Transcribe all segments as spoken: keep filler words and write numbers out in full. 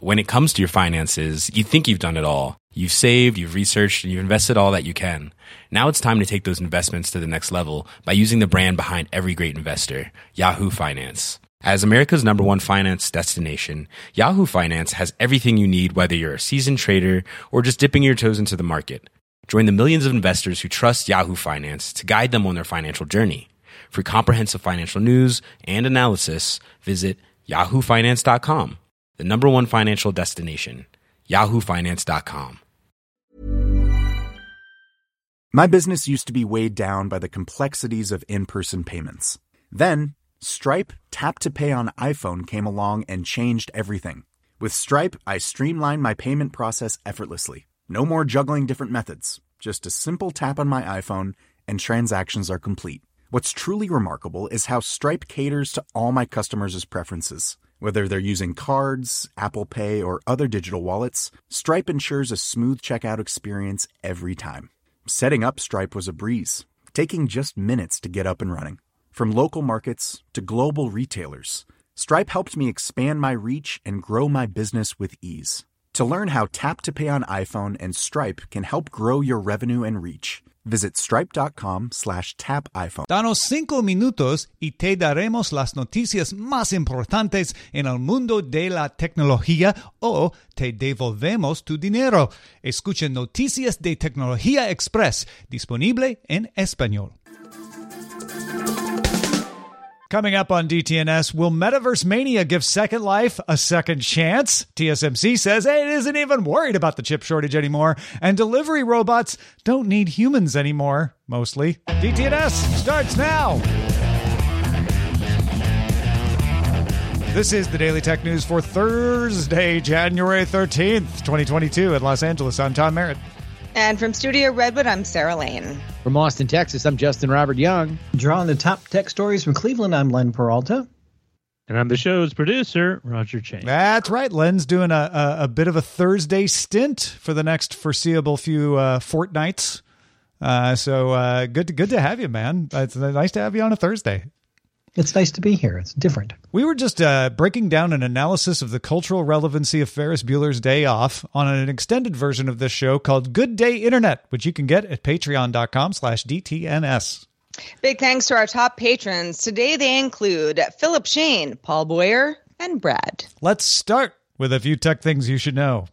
when it comes to your finances, you think you've done it all. You've saved, you've researched, and you've invested all that you can. Now it's time to take those investments to the next level by using the brand behind every great investor, Yahoo Finance. As America's number one finance destination, Yahoo Finance has everything you need, whether you're a seasoned trader or just dipping your toes into the market. Join the millions of investors who trust Yahoo Finance to guide them on their financial journey. For comprehensive financial news and analysis, visit yahoo finance dot com, the number one financial destination, yahoo finance dot com. My business used to be weighed down by the complexities of in-person payments. Then, Stripe Tap to Pay on iPhone came along and changed everything. With Stripe, I streamlined my payment process effortlessly. No more juggling different methods. Just a simple tap on my iPhone and transactions are complete. What's truly remarkable is how Stripe caters to all my customers' preferences. Whether they're using cards, Apple Pay, or other digital wallets, Stripe ensures a smooth checkout experience every time. Setting up Stripe was a breeze, taking just minutes to get up and running. From local markets to global retailers, Stripe helped me expand my reach and grow my business with ease. To learn how Tap to Pay on iPhone and Stripe can help grow your revenue and reach, visit stripe.com slash tap iPhone. Danos cinco minutos y te daremos las noticias más importantes en el mundo de la tecnología o te devolvemos tu dinero. Escucha Noticias de Tecnología Express, disponible en español. Coming up on D T N S, will Metaverse Mania give Second Life a second chance? T S M C says it isn't even worried about the chip shortage anymore, and delivery robots don't need humans anymore, mostly. D T N S starts now! This is the Daily Tech News for Thursday, January thirteenth, twenty twenty-two in Los Angeles. I'm Tom Merritt. And from Studio Redwood, I'm Sarah Lane. From Austin, Texas, I'm Justin Robert Young. Drawing the top tech stories from Cleveland, I'm Len Peralta. And I'm the show's producer, Roger Chang. That's right. Len's doing a, a, a bit of a Thursday stint for the next foreseeable few uh, fortnights. Uh, so uh, good, to, good to have you, man. It's nice to have you on a Thursday. It's nice to be here. It's different. We were just uh, breaking down an analysis of the cultural relevancy of Ferris Bueller's Day Off on an extended version of this show called Good Day Internet, which you can get at patreon.com slash DTNS. Big thanks to our top patrons. Today they include Philip Shane, Paul Boyer, and Brad. Let's start with a few tech things you should know.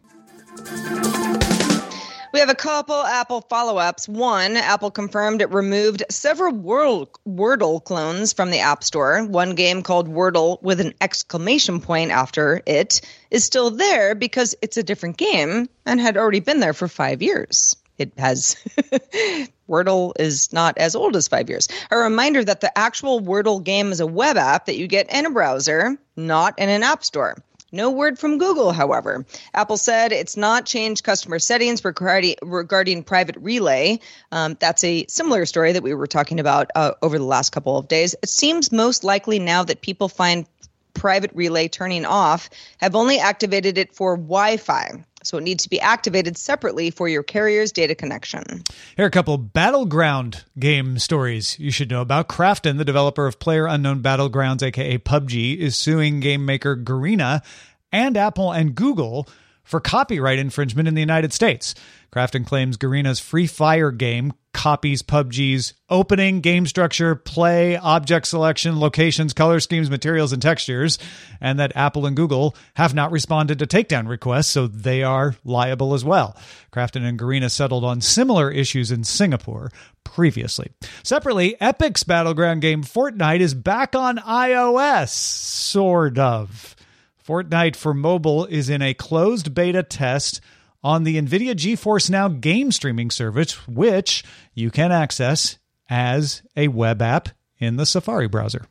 We have a couple Apple follow-ups. One, Apple confirmed it removed several Wordle clones from the App Store. One game called Wordle with an exclamation point after it is still there because it's a different game and had already been there for five years. It has Wordle is not as old as five years. A reminder that the actual Wordle game is a web app that you get in a browser, not in an app store. No word from Google, however. Apple said it's not changed customer settings regarding, regarding Private Relay. Um, that's a similar story that we were talking about uh, over the last couple of days. It seems most likely now that people find Private Relay turning off have only activated it for Wi-Fi. So it needs to be activated separately for your carrier's data connection. Here are a couple Battleground game stories you should know about. Krafton, the developer of PlayerUnknown Battlegrounds, a k a. P U B G, is suing game maker Garena and Apple and Google for copyright infringement in the United States. Krafton claims Garena's Free Fire game copies P U B G's opening, game structure, play, object selection, locations, color schemes, materials, and textures, and that Apple and Google have not responded to takedown requests, so they are liable as well. Krafton and Garena settled on similar issues in Singapore previously. Separately, Epic's battleground game Fortnite is back on iOS, sort of. Fortnite for mobile is in a closed beta test on the NVIDIA GeForce Now game streaming service, which you can access as a web app in the Safari browser.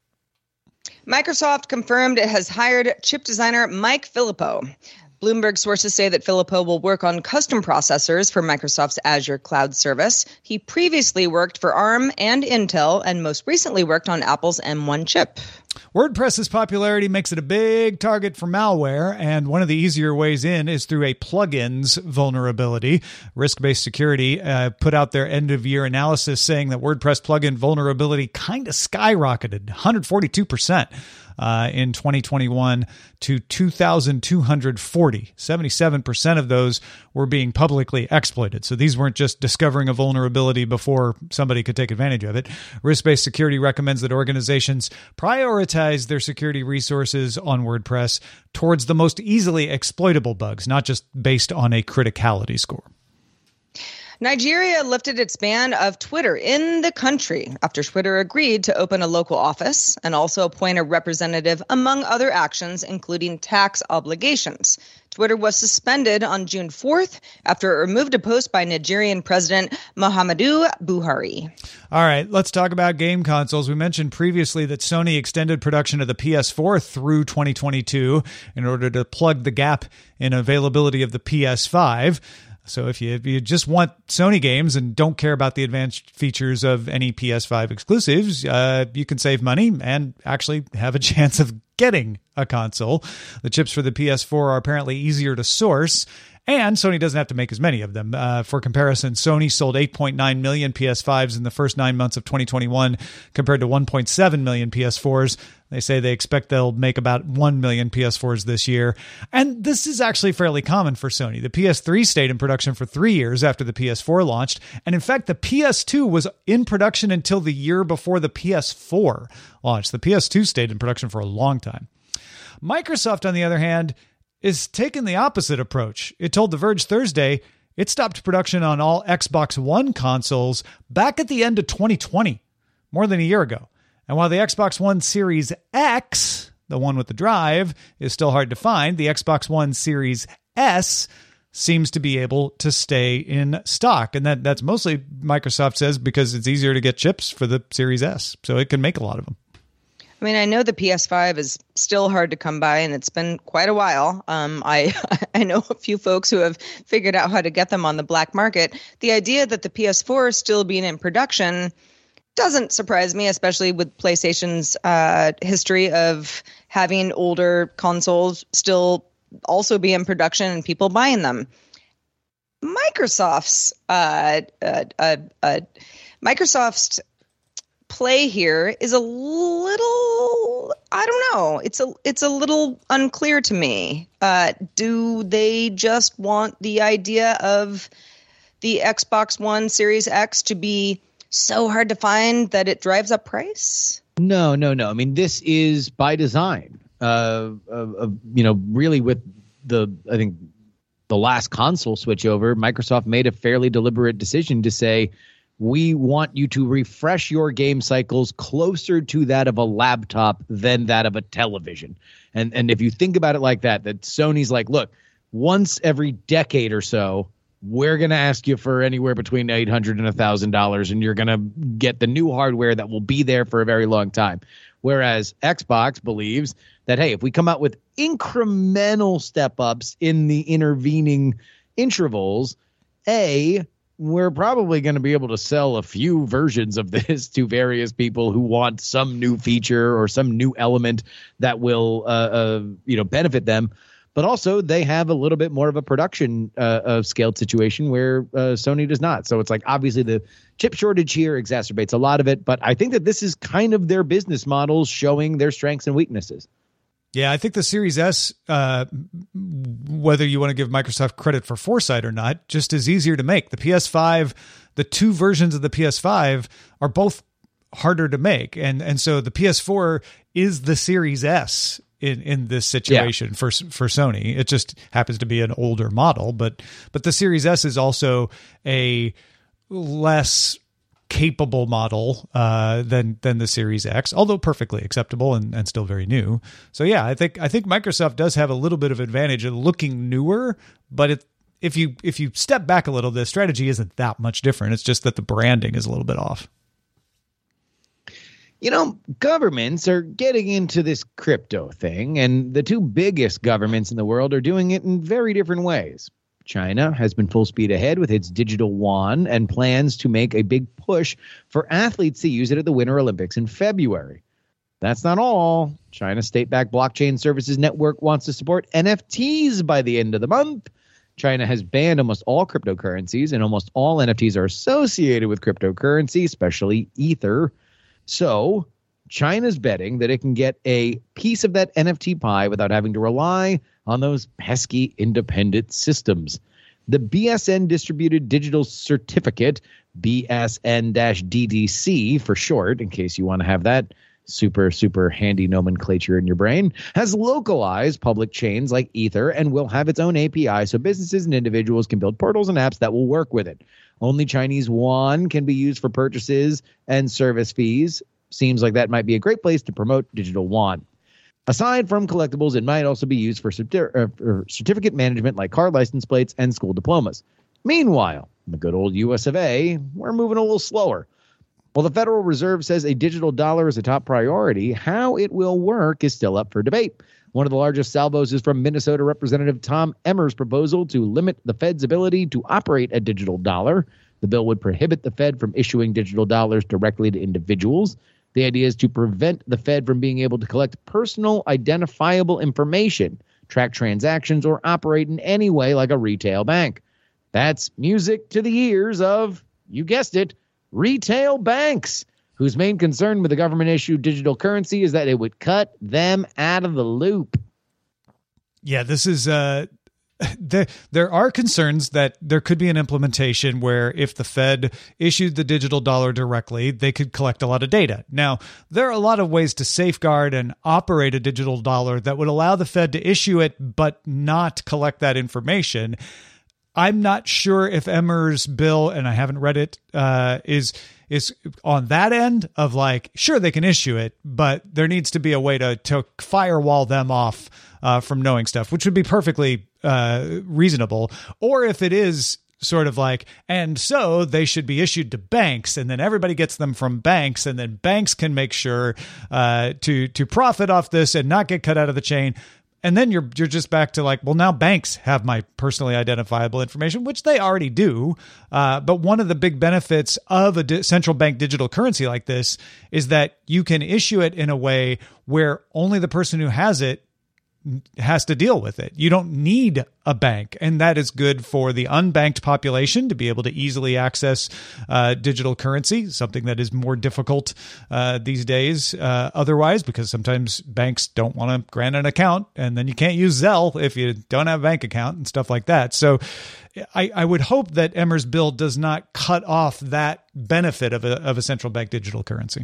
Microsoft confirmed it has hired chip designer Mike Filippo. Bloomberg sources say that Filippo will work on custom processors for Microsoft's Azure cloud service. He previously worked for ARM and Intel, and most recently worked on Apple's M one chip. WordPress's popularity makes it a big target for malware, and one of the easier ways in is through a plugins vulnerability. Risk-Based Security uh, put out their end-of-year analysis saying that WordPress plugin vulnerability kind of skyrocketed, one hundred forty-two percent. uh, in twenty twenty-one to two thousand two hundred forty. seventy-seven percent of those were being publicly exploited. So these weren't just discovering a vulnerability before somebody could take advantage of it. Risk-Based Security recommends that organizations prioritize their security resources on WordPress towards the most easily exploitable bugs, not just based on a criticality score. Nigeria lifted its ban of Twitter in the country after Twitter agreed to open a local office and also appoint a representative, among other actions, including tax obligations. Twitter was suspended on June fourth after it removed a post by Nigerian President Muhammadu Buhari. All right, let's talk about game consoles. We mentioned previously that Sony extended production of the P S four through twenty twenty-two in order to plug the gap in availability of the P S five. So if you, if you just want Sony games and don't care about the advanced features of any P S five exclusives, uh, you can save money and actually have a chance of getting a console. The chips for the P S four are apparently easier to source, and Sony doesn't have to make as many of them. Uh, for comparison, Sony sold eight point nine million P S fives in the first nine months of twenty twenty-one compared to one point seven million P S fours. They say they expect they'll make about one million P S fours this year. And this is actually fairly common for Sony. The P S three stayed in production for three years after the P S four launched. And in fact, the P S two was in production until the year before the P S four launched. The P S two stayed in production for a long time. Microsoft, on the other hand, is taking the opposite approach. It told The Verge Thursday it stopped production on all Xbox One consoles back at the end of twenty twenty, more than a year ago. And while the Xbox One Series X, the one with the drive, is still hard to find, the Xbox One Series S seems to be able to stay in stock. And that that's mostly, Microsoft says, because it's easier to get chips for the Series S. So it can make a lot of them. I mean, I know the P S five is still hard to come by, and it's been quite a while. Um, I I know a few folks who have figured out how to get them on the black market. The idea that the P S four is still being in production doesn't surprise me, especially with PlayStation's uh, history of having older consoles still also be in production and people buying them. Microsoft's uh, uh, uh, uh, Microsoft's play here is a little, I don't know, it's a it's a little unclear to me. Uh, do they just want the idea of the Xbox One Series X to be so hard to find that it drives up price? No, no, no. I mean, this is by design. Uh, uh, uh, you know, really with the, I think, the last console switchover, Microsoft made a fairly deliberate decision to say, we want you to refresh your game cycles closer to that of a laptop than that of a television. And and if you think about it like that, that Sony's like, look, once every decade or so, we're going to ask you for anywhere between eight hundred dollars and one thousand dollars, and you're going to get the new hardware that will be there for a very long time. Whereas Xbox believes that, hey, if we come out with incremental step-ups in the intervening intervals, A, we're probably going to be able to sell a few versions of this to various people who want some new feature or some new element that will uh, uh, you know, benefit them. But also, they have a little bit more of a production uh, of scaled situation where uh, Sony does not. So it's like, obviously, the chip shortage here exacerbates a lot of it. But I think that this is kind of their business models showing their strengths and weaknesses. Yeah, I think the Series S, uh, whether you want to give Microsoft credit for foresight or not, just is easier to make. The P S five, the two versions of the P S five are both harder to make. And, and so the P S four is the Series S in, in this situation yeah. for for Sony. It just happens to be an older model, but but the Series S is also a less capable model uh, than than the Series X, although perfectly acceptable and, and still very new. So yeah, I think I think Microsoft does have a little bit of advantage of looking newer, but it, if you if you step back a little, the strategy isn't that much different. It's just that the branding is a little bit off. You know, governments are getting into this crypto thing, and the two biggest governments in the world are doing it in very different ways. China has been full speed ahead with its digital yuan and plans to make a big push for athletes to use it at the Winter Olympics in February. That's not all. China's state-backed blockchain services network wants to support N F Ts by the end of the month. China has banned almost all cryptocurrencies, and almost all N F Ts are associated with cryptocurrency, especially Ether. So China's betting that it can get a piece of that N F T pie without having to rely on those pesky independent systems. The B S N Distributed Digital Certificate, B S N D D C for short, in case you want to have that super, super handy nomenclature in your brain, has localized public chains like Ether and will have its own A P I so businesses and individuals can build portals and apps that will work with it. Only Chinese yuan can be used for purchases and service fees. Seems like that might be a great place to promote digital yuan. Aside from collectibles, it might also be used for, certi- uh, for certificate management like car license plates and school diplomas. Meanwhile, in the good old U S of A, we're moving a little slower. While the Federal Reserve says a digital dollar is a top priority, how it will work is still up for debate. One of the largest salvos is from Minnesota Representative Tom Emmer's proposal to limit the Fed's ability to operate a digital dollar. The bill would prohibit the Fed from issuing digital dollars directly to individuals. The idea is to prevent the Fed from being able to collect personal identifiable information, track transactions, or operate in any way like a retail bank. That's music to the ears of, you guessed it, retail banks, whose main concern with the government-issued digital currency is that it would cut them out of the loop. Yeah, this is uh, there. There are concerns that there could be an implementation where if the Fed issued the digital dollar directly, they could collect a lot of data. Now, there are a lot of ways to safeguard and operate a digital dollar that would allow the Fed to issue it but not collect that information. I'm not sure if Emmer's bill, and I haven't read it, uh, is is on that end of like, sure, they can issue it, but there needs to be a way to to firewall them off uh, from knowing stuff, which would be perfectly uh, reasonable. Or if it is sort of like, and so they should be issued to banks, and then everybody gets them from banks, and then banks can make sure uh, to to profit off this and not get cut out of the chain. And then you're you're just back to like, well, now banks have my personally identifiable information, which they already do. Uh, but one of the big benefits of a di- central bank digital currency like this is that you can issue it in a way where only the person who has it has to deal with it. You don't need a bank. And that is good for the unbanked population to be able to easily access uh, digital currency, something that is more difficult uh, these days uh, otherwise, because sometimes banks don't want to grant an account, and then you can't use Zelle if you don't have a bank account and stuff like that. So I, I would hope that Emmer's bill does not cut off that benefit of a, of a central bank digital currency.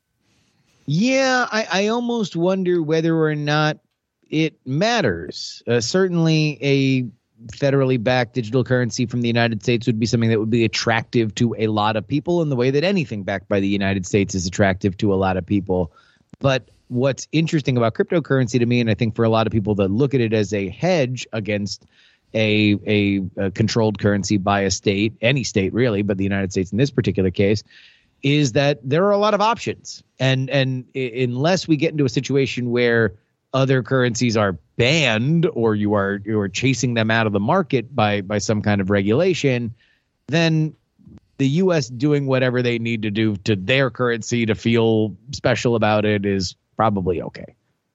Yeah, I, I almost wonder whether or not it matters. Uh, certainly a federally backed digital currency from the United States would be something that would be attractive to a lot of people in the way that anything backed by the United States is attractive to a lot of people. But what's interesting about cryptocurrency to me, and I think for a lot of people that look at it as a hedge against a, a, a controlled currency by a state, any state really, but the United States in this particular case, is that there are a lot of options. And, and unless we get into a situation where other currencies are banned or you are you are chasing them out of the market by by some kind of regulation, then the U S doing whatever they need to do to their currency to feel special about it is probably okay.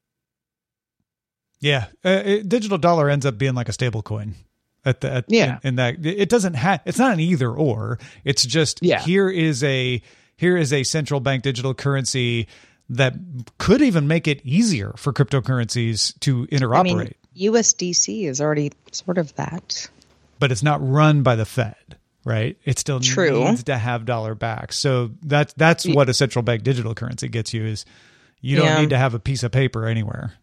Yeah, uh, it, digital dollar ends up being like a stable coin. At the at, yeah, in, in that it doesn't have. It's not an either or. It's just yeah. here is a here is a central bank digital currency that could even make it easier for cryptocurrencies to interoperate. I mean, U S D C is already sort of that. But it's not run by the Fed, right? It still True. needs to have dollar backs. So that's that's what a central bank digital currency gets you is you don't yeah. need to have a piece of paper anywhere.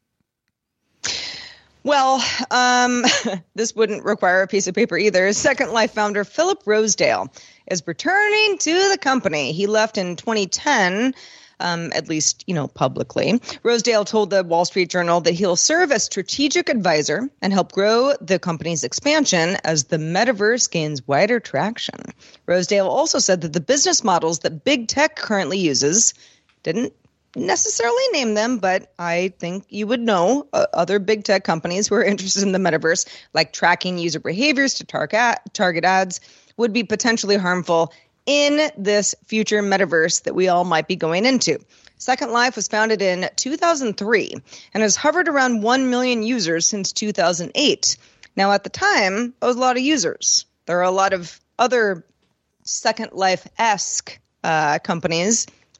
Well, um, this wouldn't require a piece of paper either. Second Life founder Philip Rosedale is returning to the company. He left in twenty ten. Um, at least, you know, publicly. Rosedale told the Wall Street Journal that he'll serve as strategic advisor and help grow the company's expansion as the metaverse gains wider traction. Rosedale also said that the business models that big tech currently uses, didn't necessarily name them, but I think you would know uh, other big tech companies who are interested in the metaverse, like tracking user behaviors to target target ads, would be potentially harmful in this future metaverse that we all might be going into. Second Life was founded in two thousand three and has hovered around one million users since two thousand eight. Now, at the time, that was a lot of users. There are a lot of other Second Life-esque uh, companies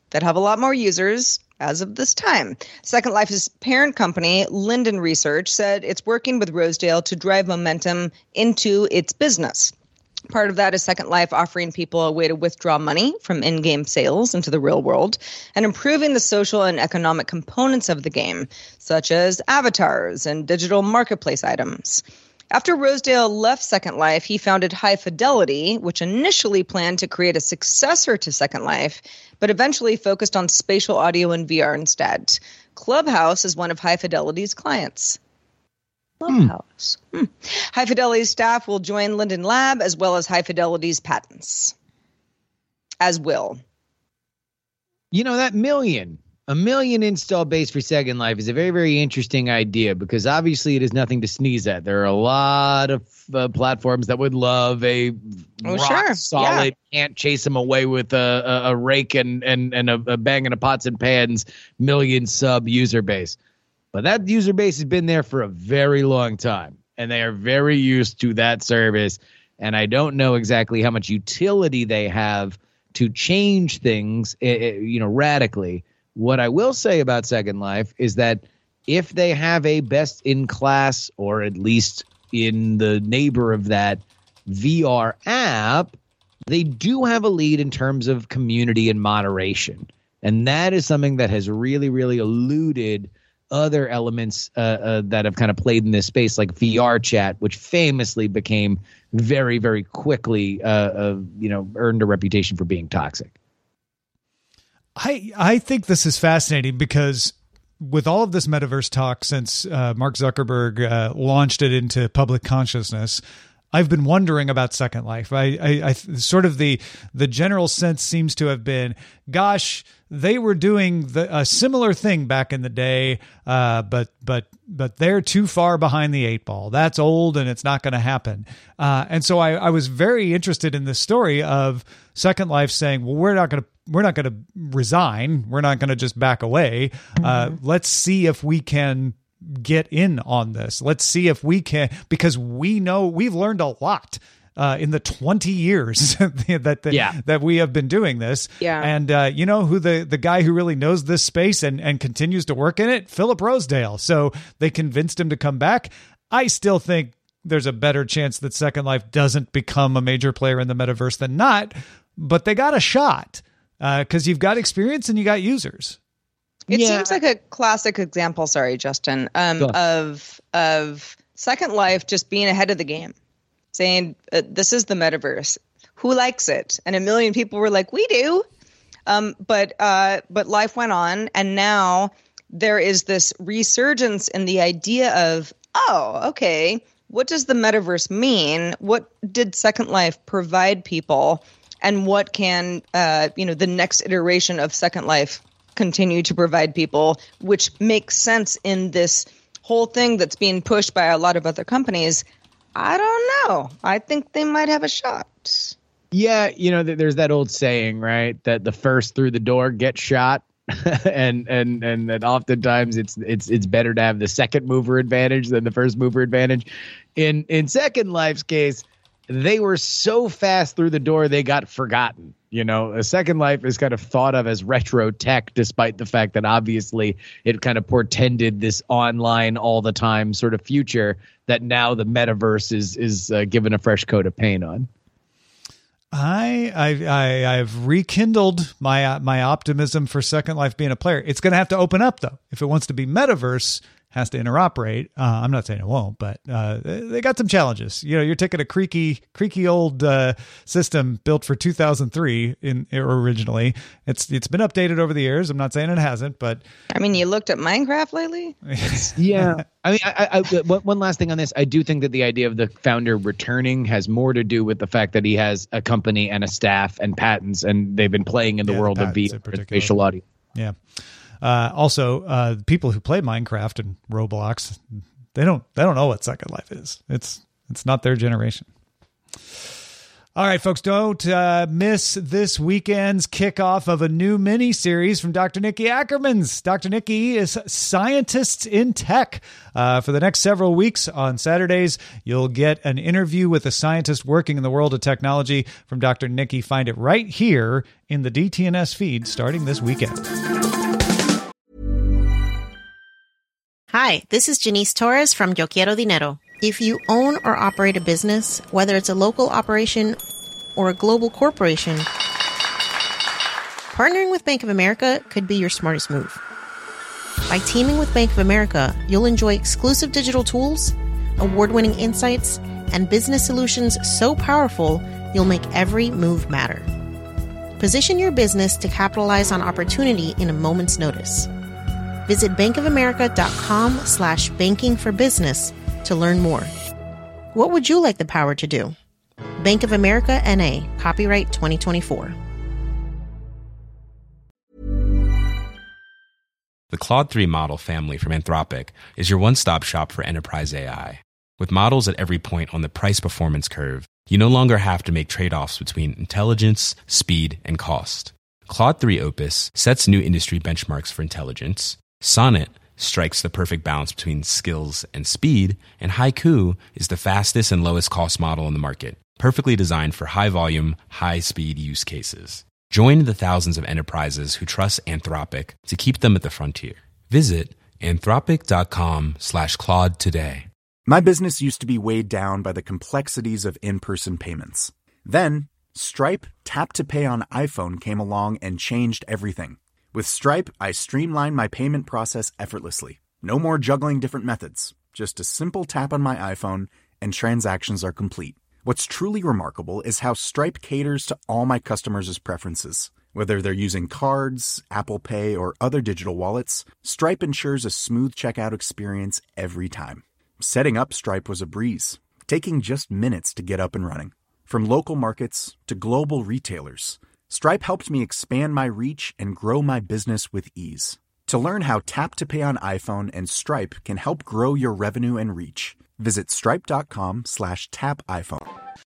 that have a lot more users as of this time. Second Life's parent company, Linden Research, said it's working with Rosedale to drive momentum into its business. Part of that is Second Life offering people a way to withdraw money from in-game sales into the real world and improving the social and economic components of the game, such as avatars and digital marketplace items. After Rosedale left Second Life, he founded High Fidelity, which initially planned to create a successor to Second Life, but eventually focused on spatial audio and V R instead. Clubhouse is one of High Fidelity's clients. Clubhouse. Hmm. Hmm. High Fidelity's staff will join Linden Lab as well as High Fidelity's patents. As will. You know, that million, a million install base for Second Life is a very, very interesting idea because obviously it is nothing to sneeze at. There are a lot of uh, platforms that would love a oh, rock sure. solid, yeah. can't chase them away with a, a, a rake and, and, and a, a banging of pots and pans million sub user base. But that user base has been there for a very long time, and they are very used to that service. And I don't know exactly how much utility they have to change things, you know, radically. What I will say about Second Life is that if they have a best in class, or at least in the neighbor of that, V R app, they do have a lead in terms of community and moderation. And that is something that has really, really eluded other elements uh, uh, that have kind of played in this space, like V R chat, which famously became very, very quickly, uh, uh, you know, earned a reputation for being toxic. I I think this is fascinating because with all of this metaverse talk since uh, Mark Zuckerberg uh, launched it into public consciousness, I've been wondering about Second Life. I, I, I sort of the the general sense seems to have been, gosh, they were doing the, a similar thing back in the day, uh, but but but they're too far behind the eight ball. That's old, and it's not going to happen. Uh, and so I, I was very interested in this story of Second Life saying, well, we're not going to we're not going to resign. We're not going to just back away. Mm-hmm. Uh, let's see if we can get in on this. Let's see if we can, because we know we've learned a lot uh, in the twenty years that the, yeah. that we have been doing this. Yeah. And uh, you know who the, the guy who really knows this space and, and continues to work in it? Philip Rosedale. So they convinced him to come back. I still think there's a better chance that Second Life doesn't become a major player in the metaverse than not, but they got a shot because uh, you've got experience and you got users. It yeah. seems like a classic example, sorry, Justin, um, of of Second Life just being ahead of the game, saying, uh, this is the metaverse. Who likes it? And a million people were like, we do. Um, but uh, but life went on, and now there is this resurgence in the idea of, oh, okay, what does the metaverse mean? What did Second Life provide people? And what can, uh, you know, the next iteration of Second Life continue to provide people, which makes sense in this whole thing that's being pushed by a lot of other companies? I don't know. I think they might have a shot. Yeah, you know, there's that old saying, right, that the first through the door gets shot. and and and that oftentimes it's it's it's better to have the second mover advantage than the first mover advantage. In in Second Life's case, they were so fast through the door they got forgotten. You know, a Second Life is kind of thought of as retro tech, despite the fact that obviously it kind of portended this online all the time sort of future that now the metaverse is is uh, given a fresh coat of paint on. I I I I've rekindled my uh, my optimism for Second Life being a player. It's going to have to open up though. If it wants to be metaverse, has to interoperate. Uh, I'm not saying it won't, but uh, they got some challenges. You know, you're taking a creaky, creaky old uh, system built for two thousand three in originally. It's it's been updated over the years. I'm not saying it hasn't, but I mean, you looked at Minecraft lately. Yeah, I mean, I, I, I, one last thing on this. I do think that the idea of the founder returning has more to do with the fact that he has a company and a staff and patents, and they've been playing in the yeah, world the of V R and spatial audio. Yeah. Uh, also, uh, people who play Minecraft and Roblox, they don't they don't know what Second Life is. It's it's not their generation. All right, folks, don't uh, miss this weekend's kickoff of a new mini-series from Doctor Nikki Ackermans. Doctor Nikki is Scientists in Tech. Uh, for the next several weeks on Saturdays, you'll get an interview with a scientist working in the world of technology from Doctor Nikki. Find it right here in the D T N S feed starting this weekend. Hi, this is Janice Torres from Yo Quiero Dinero. If you own or operate a business, whether it's a local operation or a global corporation, partnering with Bank of America could be your smartest move. By teaming with Bank of America, you'll enjoy exclusive digital tools, award-winning insights, and business solutions so powerful, you'll make every move matter. Position your business to capitalize on opportunity in a moment's notice. Visit bankofamerica.com slash banking for business to learn more. What would you like the power to do? Bank of America N A, copyright twenty twenty-four. The Claude three model family from Anthropic is your one-stop shop for enterprise A I. With models at every point on the price-performance curve, you no longer have to make trade-offs between intelligence, speed, and cost. Claude three Opus sets new industry benchmarks for intelligence. Sonnet strikes the perfect balance between skills and speed, and Haiku is the fastest and lowest cost model in the market, perfectly designed for high-volume, high-speed use cases. Join the thousands of enterprises who trust Anthropic to keep them at the frontier. Visit anthropic.com slash Claude today. My business used to be weighed down by the complexities of in-person payments. Then, Stripe Tap to Pay on iPhone came along and changed everything. With Stripe, I streamlined my payment process effortlessly. No more juggling different methods. Just a simple tap on my iPhone and transactions are complete. What's truly remarkable is how Stripe caters to all my customers' preferences. Whether they're using cards, Apple Pay, or other digital wallets, Stripe ensures a smooth checkout experience every time. Setting up Stripe was a breeze, taking just minutes to get up and running. From local markets to global retailers, Stripe helped me expand my reach and grow my business with ease. To learn how Tap to Pay on iPhone and Stripe can help grow your revenue and reach, visit stripe.com slash tap iPhone.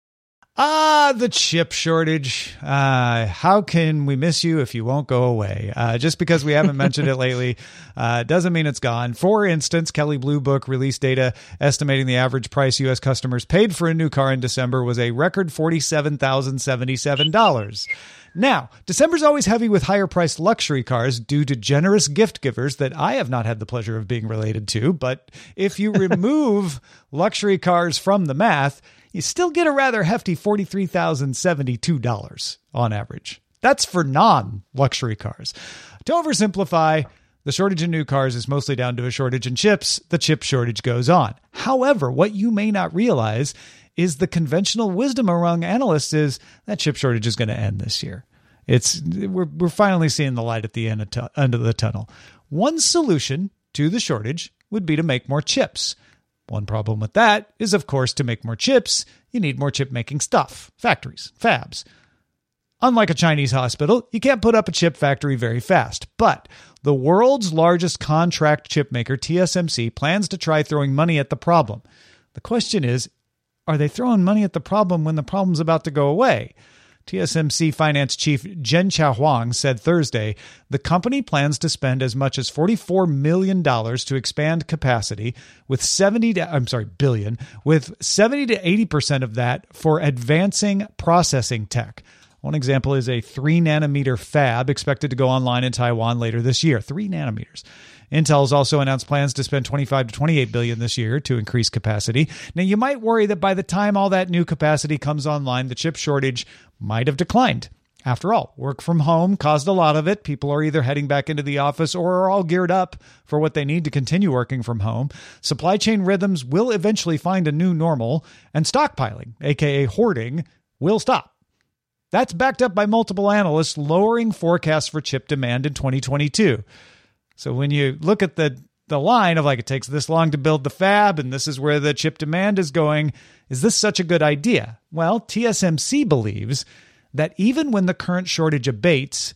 Ah, the chip shortage. Uh, how can we miss you if you won't go away? Uh, just because we haven't mentioned it lately uh, doesn't mean it's gone. For instance, Kelley Blue Book released data estimating the average price U S customers paid for a new car in December was a record forty-seven thousand seventy-seven dollars. Now, December's always heavy with higher-priced luxury cars due to generous gift givers that I have not had the pleasure of being related to. But if you remove luxury cars from the math, you still get a rather hefty forty-three thousand seventy-two dollars on average. That's for non-luxury cars. To oversimplify, the shortage in new cars is mostly down to a shortage in chips. The chip shortage goes on. However, what you may not realize is the conventional wisdom among analysts is that chip shortage is going to end this year. It's we're we're finally seeing the light at the end of, tu- end of the tunnel. One solution to the shortage would be to make more chips. One problem with that is, of course, to make more chips, you need more chip-making stuff, factories, fabs. Unlike a Chinese hospital, you can't put up a chip factory very fast. But the world's largest contract chip maker, T S M C, plans to try throwing money at the problem. The question is, are they throwing money at the problem when the problem's about to go away? T S M C finance chief Zhenchao Huang said Thursday, the company plans to spend as much as forty-four million dollars to expand capacity, with seventy to, I'm sorry, billion, with seventy to eighty percent of that for advancing processing tech. One example is a three nanometer fab expected to go online in Taiwan later this year. Three nanometers. Intel has also announced plans to spend twenty-five to twenty-eight billion dollars this year to increase capacity. Now, you might worry that by the time all that new capacity comes online, the chip shortage might have declined. After all, work from home caused a lot of it. People are either heading back into the office or are all geared up for what they need to continue working from home. Supply chain rhythms will eventually find a new normal, and stockpiling, aka hoarding, will stop. That's backed up by multiple analysts lowering forecasts for chip demand in twenty twenty-two. So when you look at the, the line of like, it takes this long to build the fab and this is where the chip demand is going, is this such a good idea? Well, T S M C believes that even when the current shortage abates,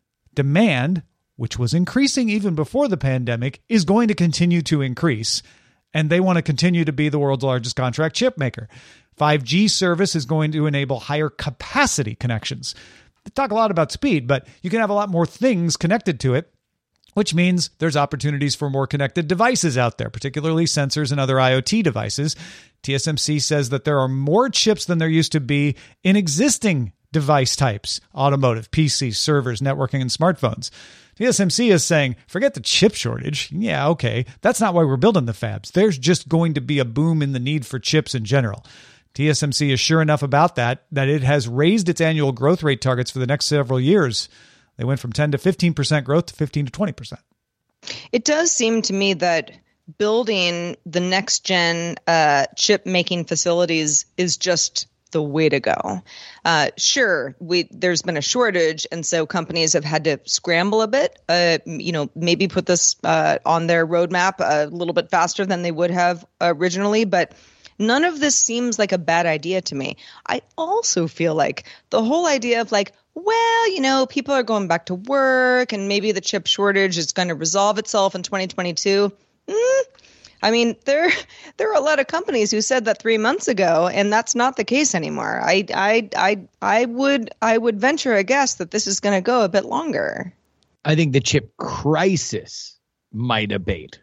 demand, which was increasing even before the pandemic, is going to continue to increase. And they want to continue to be the world's largest contract chip maker. five G service is going to enable higher capacity connections. They talk a lot about speed, but you can have a lot more things connected to it, which means there's opportunities for more connected devices out there, particularly sensors and other IoT devices. T S M C says that there are more chips than there used to be in existing device types: automotive, P Cs, servers, networking, and smartphones. T S M C is saying, forget the chip shortage. Yeah, okay. That's not why we're building the fabs. There's just going to be a boom in the need for chips in general. T S M C is sure enough about that, that it has raised its annual growth rate targets for the next several years. They went from ten to fifteen percent growth to fifteen to twenty percent. It does seem to me that building the next gen uh, chip making facilities is just the way to go. Uh, sure, we there's been a shortage, and so companies have had to scramble a bit. Uh, you know, maybe put this uh, on their roadmap a little bit faster than they would have originally, but none of this seems like a bad idea to me. I also feel like the whole idea of like, well, you know, people are going back to work and maybe the chip shortage is going to resolve itself in twenty twenty-two. Mm, I mean, there there are a lot of companies who said that three months ago, and that's not the case anymore. I I I I would I would venture a guess that this is going to go a bit longer. I think the chip crisis might abate.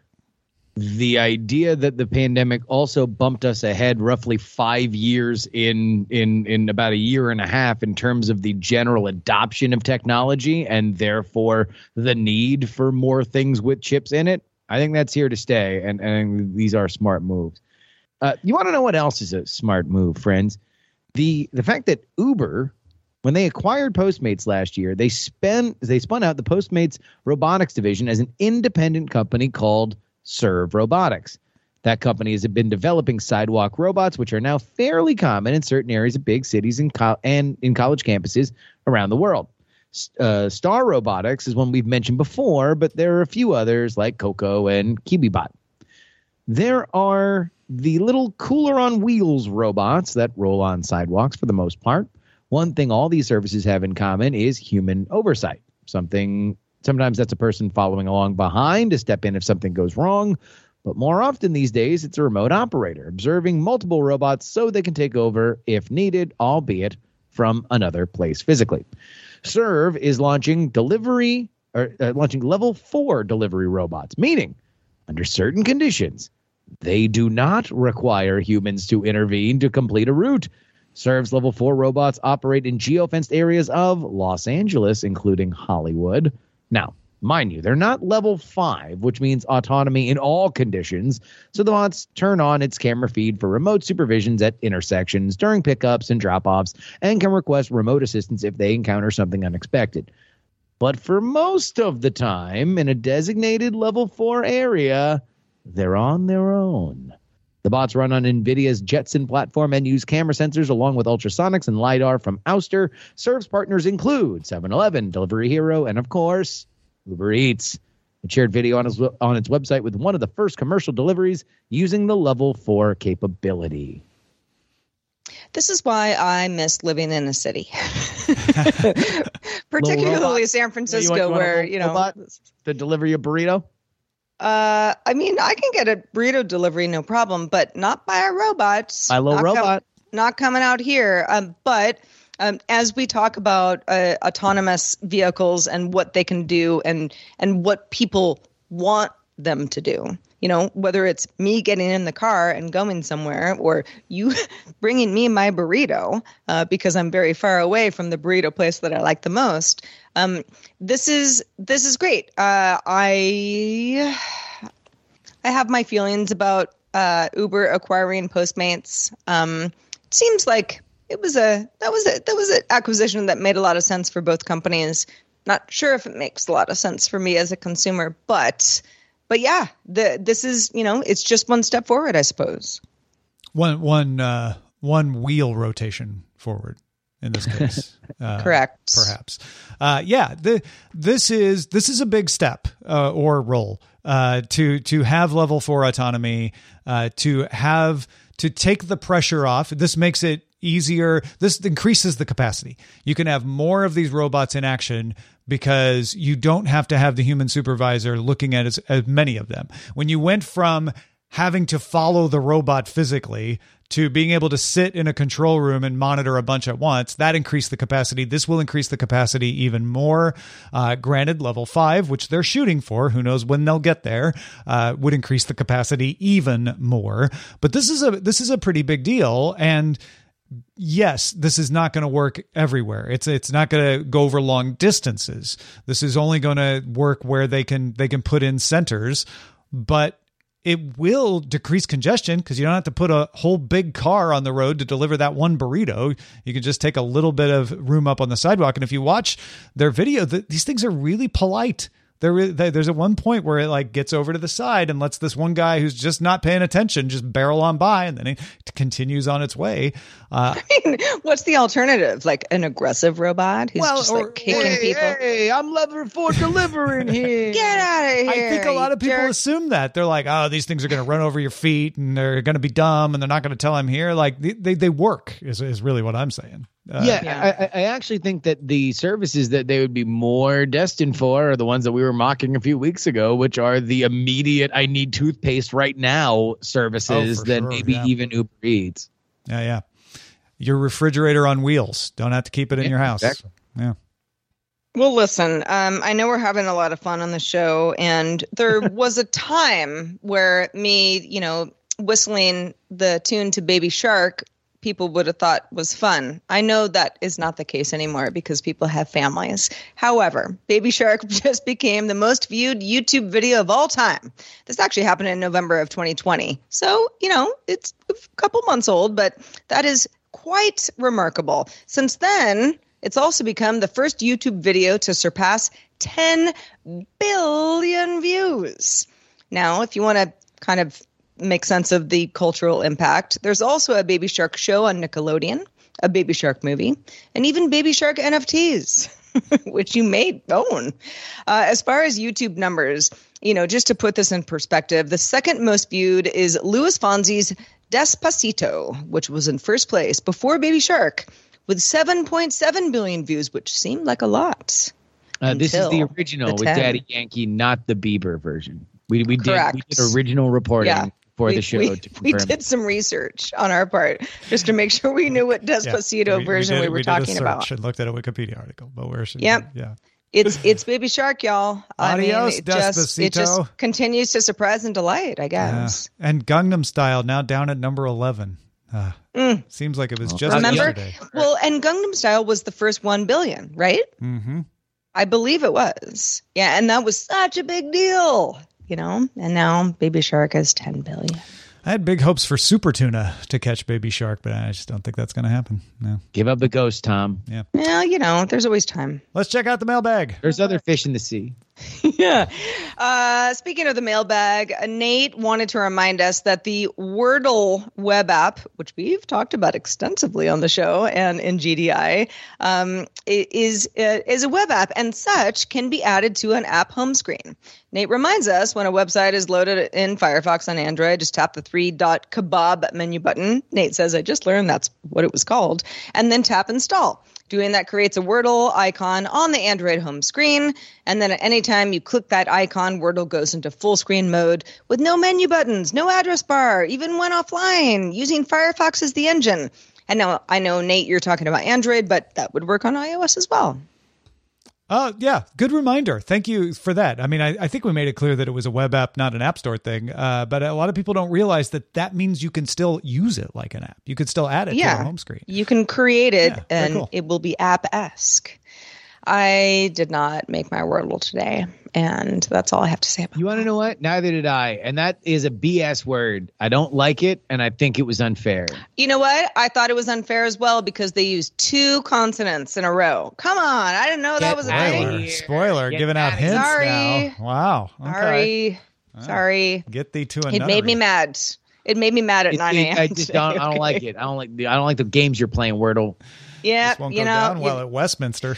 The idea that the pandemic also bumped us ahead roughly five years in in in about a year and a half in terms of the general adoption of technology and therefore the need for more things with chips in it, I think that's here to stay, and, and these are smart moves. Uh, you want to know what else is a smart move, friends? The the fact that Uber, when they acquired Postmates last year, they spent they spun out the Postmates robotics division as an independent company called Serve Robotics. That company has been developing sidewalk robots, which are now fairly common in certain areas of big cities and, co- and in college campuses around the world. Uh, Star Robotics is one we've mentioned before, but there are a few others like Coco and KiwiBot. There are the little cooler on wheels robots that roll on sidewalks for the most part. One thing all these services have in common is human oversight. Something Sometimes that's a person following along behind to step in if something goes wrong. But more often these days, it's a remote operator observing multiple robots so they can take over if needed, albeit from another place physically. Serve is launching delivery or uh, launching level four delivery robots, meaning under certain conditions, they do not require humans to intervene to complete a route. Serve's level four robots operate in geofenced areas of Los Angeles, including Hollywood. Now, mind you, they're not level five, which means autonomy in all conditions. So the bots turn on its camera feed for remote supervisions at intersections during pickups and drop-offs and can request remote assistance if they encounter something unexpected. But for most of the time, in a designated level four area, they're on their own. The bots run on NVIDIA's Jetson platform and use camera sensors along with ultrasonics and LiDAR from Ouster. Serve's partners include seven eleven, Delivery Hero, and of course, Uber Eats. It shared video on its, on its website with one of the first commercial deliveries using the level four capability. This is why I miss living in a city, particularly San Francisco, you want, you want where, you know, robot to deliver you a burrito. Uh, I mean, I can get a burrito delivery, no problem, but not by a robot. By a little robot. Com- not coming out here. Um, but um, as we talk about uh, autonomous vehicles and what they can do and and what people want them to do, you know, whether it's me getting in the car and going somewhere or you bringing me my burrito uh, because I'm very far away from the burrito place that I like the most. Um, this is this is great. Uh, I I have my feelings about uh, Uber acquiring Postmates. Um, it seems like it was a that was a that was an acquisition that made a lot of sense for both companies. Not sure if it makes a lot of sense for me as a consumer, but but yeah, the this is, you know, it's just one step forward, I suppose. One one uh, one wheel rotation forward. In this case, uh, correct? Perhaps, uh, yeah. The this is this is a big step uh, or role uh, to to have level four autonomy, uh, to have to take the pressure off. This makes it easier. This increases the capacity. You can have more of these robots in action because you don't have to have the human supervisor looking at as, as many of them. When you went from having to follow the robot physically to being able to sit in a control room and monitor a bunch at once. That increased the capacity. This will increase the capacity even more. Uh, granted, level five, which they're shooting for, who knows when they'll get there, uh, would increase the capacity even more. But this is a this is a pretty big deal. And yes, this is not going to work everywhere. It's it's not going to go over long distances. This is only going to work where they can they can put in centers, but it will decrease congestion because you don't have to put a whole big car on the road to deliver that one burrito. You can just take a little bit of room up on the sidewalk. And if you watch their video, the, these things are really polite. There, there's at one point where it like gets over to the side and lets this one guy who's just not paying attention just barrel on by, and then it continues on its way. Uh, I mean, what's the alternative? Like an aggressive robot who's well, just or, like kicking hey, people? Hey, I'm level four delivering here. Get out of here! I think a lot of people jerk. assume that they're like, oh, these things are going to run over your feet and they're going to be dumb and they're not going to tell I'm here. Like they they, they work is is really what I'm saying. Uh, yeah, yeah. I, I actually think that the services that they would be more destined for are the ones that we were mocking a few weeks ago, which are the immediate "I need toothpaste right now" services Oh, for that sure, maybe yeah. even Uber Eats. Yeah, yeah. Your refrigerator on wheels. Don't have to keep it in Yeah, your house. exactly. Yeah. Well, listen, um, I know we're having a lot of fun on the show, and there was a time where me, you know, whistling the tune to Baby Shark, people would have thought was fun. I know that is not the case anymore because people have families. However, Baby Shark just became the most viewed YouTube video of all time. This actually happened in November of twenty twenty. So, you know, it's a couple months old, but that is quite remarkable. Since then, it's also become the first YouTube video to surpass ten billion views. Now, if you want to kind of make sense of the cultural impact, there's also a Baby Shark show on Nickelodeon, a Baby Shark movie, and even Baby Shark N F Ts, which you may own. Uh, as far as YouTube numbers, you know, just to put this in perspective, the second most viewed is Louis Fonsi's Despacito, which was in first place before Baby Shark, with seven point seven billion views, which seemed like a lot. Uh, this is the Until original the with ten. Daddy Yankee, not the Bieber version. We we did Correct. we did original reporting Yeah. for we, the show. We, to we confirm did some research on our part just to make sure we knew what Despacito Yeah, version we, did- were did a talking search about. and looked at a Wikipedia article. But where should Yep. yeah. It's it's Baby Shark, y'all. I mean, Adios, it just, it Despacito. just continues to surprise and delight, I Yeah. guess. And Gangnam Style now down at number eleven. Uh, Mm. Seems like it was just Remember? yesterday. Well, and Gangnam Style was the first one billion, right? Mm-hmm. I believe it was. Yeah, and that was such a big deal, you know? And now Baby Shark has ten billion. I had big hopes for Super Tuna to catch Baby Shark, but I just don't think that's going to happen. No. Give up the ghost, Tom. Well, you know, there's always time. Let's check out the mailbag. There's other fish in the sea. Yeah. Uh, speaking of the mailbag, uh, Nate wanted to remind us that the Wordle web app, which we've talked about extensively on the show and in G D I, um, i- is uh, is a web app and such can be added to an app home screen. Nate reminds us when a website is loaded in Firefox on Android, just tap the three dot kebab menu button. Nate says, I just learned that's what it was called, and then tap install. Doing that creates a Wordle icon on the Android home screen, and then at any time you click that icon, Wordle goes into full screen mode with no menu buttons, no address bar, even when offline, using Firefox as the engine. And now I know, Nate, you're talking about Android, but that would work on iOS as well. Oh, yeah. Good reminder. Thank you for that. I mean, I, I think we made it clear that it was a web app, not an app store thing. Uh, but a lot of people don't realize that that means you can still use it like an app. You could still add it to Yeah. your home screen. You can create it, Yeah, very and cool. it will be app-esque. I did not make my Wordle today, and that's all I have to say about You want to that. know what? Neither did I. And that is a B S word. I don't like it, and I think it was unfair. You know what? I thought it was unfair as well because they used two consonants in a row. Come on. I didn't know that Get was a outta Spoiler. thing. here. Spoiler. Get Giving out outta hints Sorry. now. Wow. Okay. Sorry. Sorry. Get thee to a It made me mad. It made me mad at It- nine it- a.m. I just don't. I don't like it. I don't like. The, I don't like the games you're playing, Wordle. Yeah, This won't you go know. down you- well at Westminster.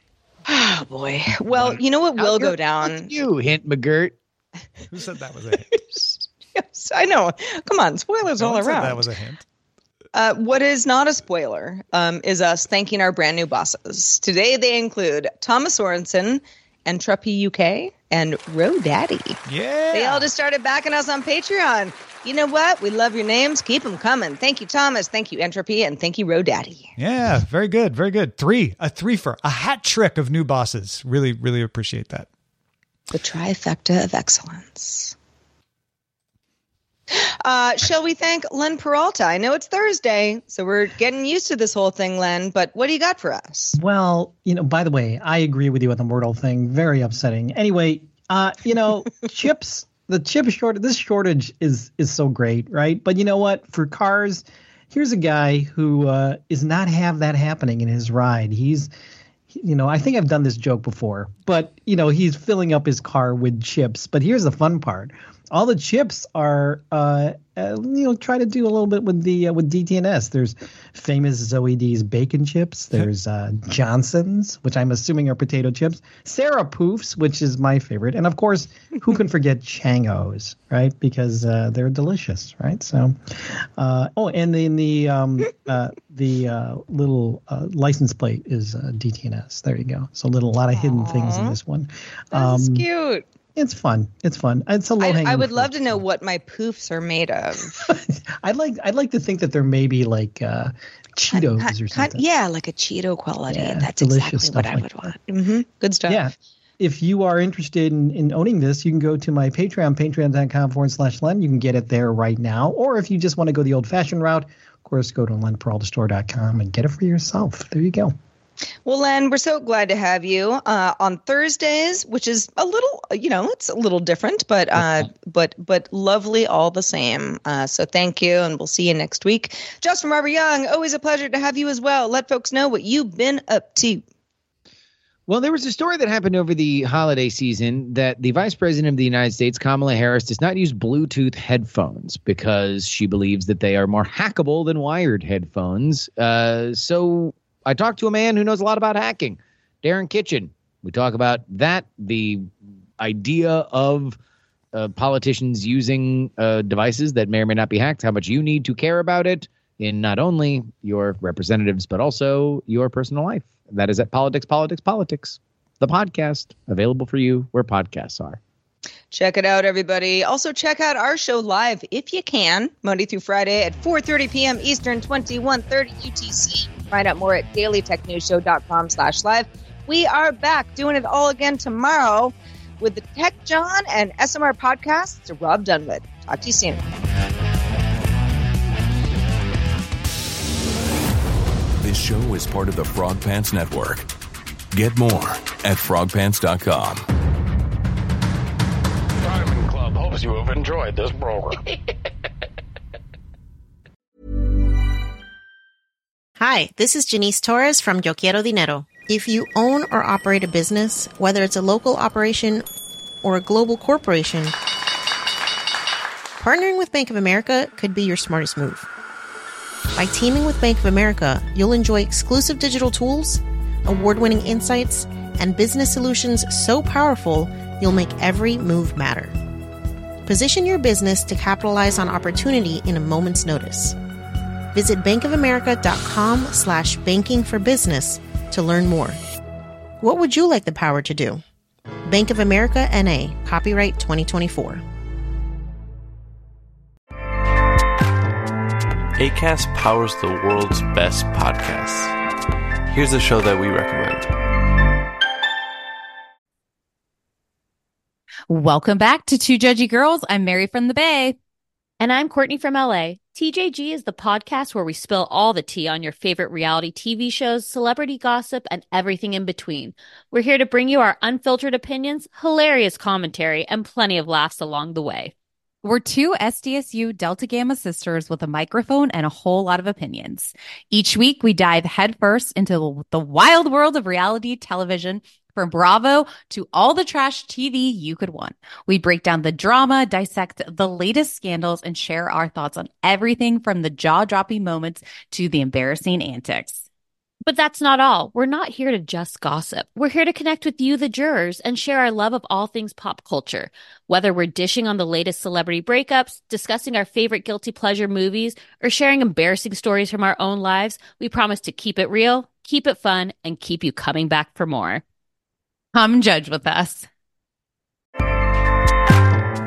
oh boy. Well, you know what Now will go you're- down? Fuck you, Hint McGirt. Who said that was a hint? Yes, I know. Come on, spoilers No all one said around. that was a hint. Uh, what is not a spoiler um, is us thanking our brand new bosses. Today they include Thomas Sorensen, Entropy U K, and Ro Daddy. Yeah. They all just started backing us on Patreon. You know what? We love your names. Keep them coming. Thank you, Thomas. Thank you, Entropy. And thank you, Ro Daddy. Yeah, very good. Very good. Three, a threefer, a hat trick of new bosses. Really, really appreciate that. The trifecta of excellence. Uh, shall we thank Len Peralta? I know it's Thursday, so we're getting used to this whole thing, Len, but what do you got for us? Well, you know, by the way, I agree with you on the Wordle thing. Very upsetting. Anyway, uh, you know, chips, the chip shortage, this shortage is is so great, right? But you know what? For cars, here's a guy who uh, is not have that happening in his ride. He's, you know, I think I've done this joke before, but, you know, he's filling up his car with chips. But here's the fun part. All the chips are, uh, uh, you know, try to do a little bit with the uh, with D T N S. There's famous Zoe D's bacon chips. There's uh, Johnson's, which I'm assuming are potato chips. Sarah Poofs, which is my favorite, and of course, who can forget Changos, right? Because uh, they're delicious, right? So, uh, oh, and then the um, uh, the uh, little uh, license plate is uh, D T N S. There you go. So, a little a lot of hidden Aww. things in this one. That's Um, cute. It's fun. It's fun. It's a low hanging. I, I would love to know what my poofs are made of. I'd like I'd like to think that they're maybe like uh, Cheetos Kind- or kind- something. yeah, like a Cheeto quality. Yeah, That's delicious exactly what stuff I like would that. want. Mm-hmm. Good stuff. Yeah. If you are interested in, in owning this, you can go to my Patreon, patreon.com forward slash Len. You can get it there right now. Or if you just want to go the old fashioned route, of course, go to len peralta store dot com and get it for yourself. There you go. Well, Len, we're so glad to have you uh, on Thursdays, which is a little, you know, it's a little different, but uh, but but lovely all the same. Uh, so thank you, and we'll see you next week. Justin Robert Young, always a pleasure to have you as well. Let folks know what you've been up to. Well, there was a story that happened over the holiday season that the Vice President of the United States, Kamala Harris, does not use Bluetooth headphones because she believes that they are more hackable than wired headphones. Uh, so I talked to a man who knows a lot about hacking, Darren Kitchen. We talk about that, the idea of uh, politicians using uh, devices that may or may not be hacked, how much you need to care about it in not only your representatives, but also your personal life. That is at Politics, Politics, Politics, the podcast, available for you where podcasts are. Check it out, everybody. Also, check out our show live, if you can, Monday through Friday at four thirty p.m. Eastern, twenty-one thirty U T C. Find out more at dailytechnewsshow.com slash live. We are back doing it all again tomorrow with the Tech John and S M R podcasts. Rob Dunwood. Talk to you soon. This show is part of the Frog Pants Network. Get more at frog pants dot com. Diamond Club hopes you have enjoyed this program. Hi, this is Janice Torres from Yo Quiero Dinero. If you own or operate a business, whether it's a local operation or a global corporation, partnering with Bank of America could be your smartest move. By teaming with Bank of America, you'll enjoy exclusive digital tools, award-winning insights, and business solutions so powerful, you'll make every move matter. Position your business to capitalize on opportunity in a moment's notice. Visit bankofamerica.com slash banking for business to learn more. What would you like the power to do? Bank of America N A, copyright twenty twenty-four. Acast powers the world's best podcasts. Here's a show that we recommend. Welcome back to Two Judgy Girls. I'm Mary from the Bay. And I'm Courtney from L A. T J G is the podcast where we spill all the tea on your favorite reality T V shows, celebrity gossip, and everything in between. We're here to bring you our unfiltered opinions, hilarious commentary, and plenty of laughs along the way. We're two S D S U Delta Gamma sisters with a microphone and a whole lot of opinions. Each week, we dive headfirst into the wild world of reality television, from Bravo to all the trash T V you could want. We break down the drama, dissect the latest scandals, and share our thoughts on everything from the jaw-dropping moments to the embarrassing antics. But that's not all. We're not here to just gossip. We're here to connect with you, the jurors, and share our love of all things pop culture. Whether we're dishing on the latest celebrity breakups, discussing our favorite guilty pleasure movies, or sharing embarrassing stories from our own lives, we promise to keep it real, keep it fun, and keep you coming back for more. Come judge with us.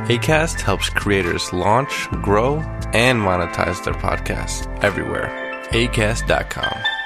Acast helps creators launch, grow, and monetize their podcasts everywhere. acast dot com.